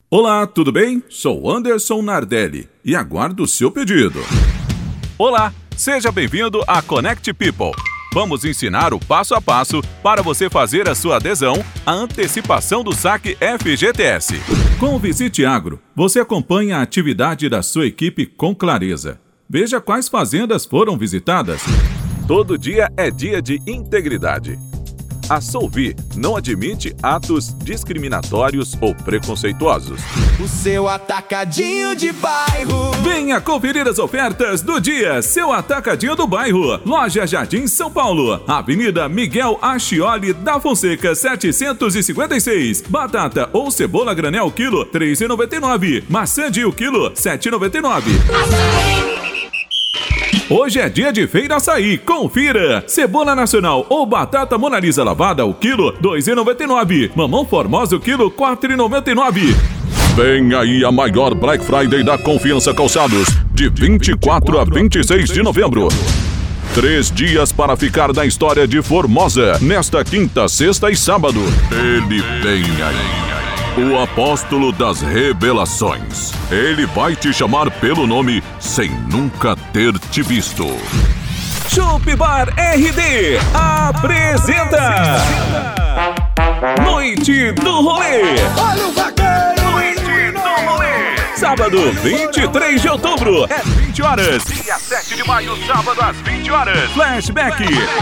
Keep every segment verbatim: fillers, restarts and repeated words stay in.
Olá, tudo bem? Sou Anderson Nardelli e aguardo o seu pedido. Olá, seja bem-vindo a Connect People. Vamos ensinar o passo a passo para você fazer a sua adesão à antecipação do saque F G T S. Com o Visite Agro, você acompanha a atividade da sua equipe com clareza. Veja quais fazendas foram visitadas. Todo dia é dia de integridade. A Solvi não admite atos discriminatórios ou preconceituosos. O seu atacadinho de bairro. Venha conferir as ofertas do dia. Seu atacadinho do bairro. Loja Jardim São Paulo. Avenida Miguel Achioli da Fonseca, setecentos e cinquenta e seis. Batata ou cebola granel quilo, três reais e noventa e nove centavos. Maçã de o quilo, sete reais e noventa e nove centavos. Hoje é dia de Feira Açaí, confira! Cebola nacional ou batata Mona Lisa lavada o quilo, dois reais e noventa e nove centavos. Mamão formosa o quilo, quatro reais e noventa e nove centavos. Vem aí a maior Black Friday da Confiança Calçados, de vinte e quatro a vinte e seis de novembro. Três dias para ficar na história de Formosa, nesta quinta, sexta e sábado. Ele vem aí. O apóstolo das revelações. Ele vai te chamar pelo nome sem nunca ter te visto. Chopp Bar R D apresenta Noite do Rolê. Olha o vaqueiro. Noite do Rolê. Sábado, vinte e três de outubro, É vinte horas. Dia sete de maio, sábado às vinte horas. Flashback.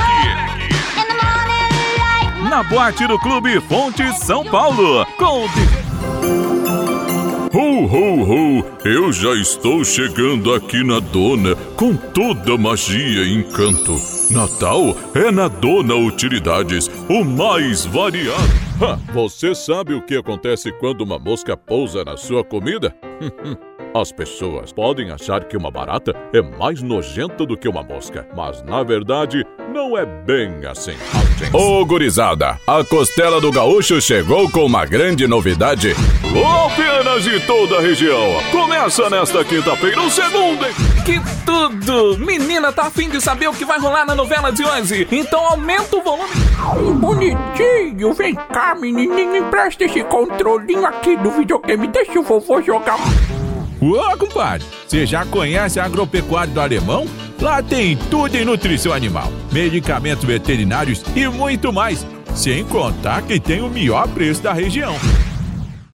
Na boate do Clube Fonte São Paulo, com o D J... Ho, ho, ho! Eu já estou chegando aqui na Dona com toda magia e encanto. Natal é na Dona Utilidades, o mais variado. Ha, você sabe o que acontece quando uma mosca pousa na sua comida? As pessoas podem achar que uma barata é mais nojenta do que uma mosca, mas na verdade não é bem assim. Ô gurizada, a Costela do Gaúcho chegou com uma grande novidade. Apenas de toda a região. Começa nesta quinta-feira o segundo. Que tudo! Menina, tá afim de saber o que vai rolar na novela de hoje? Então aumenta o volume. Bonitinho, vem cá, menininho, empresta esse controlinho aqui do videogame, deixa o vovô jogar. Ô, compadre, você já conhece a Agropecuária do Alemão? Lá tem tudo em nutrição animal, medicamentos veterinários e muito mais. Sem contar que tem o melhor preço da região.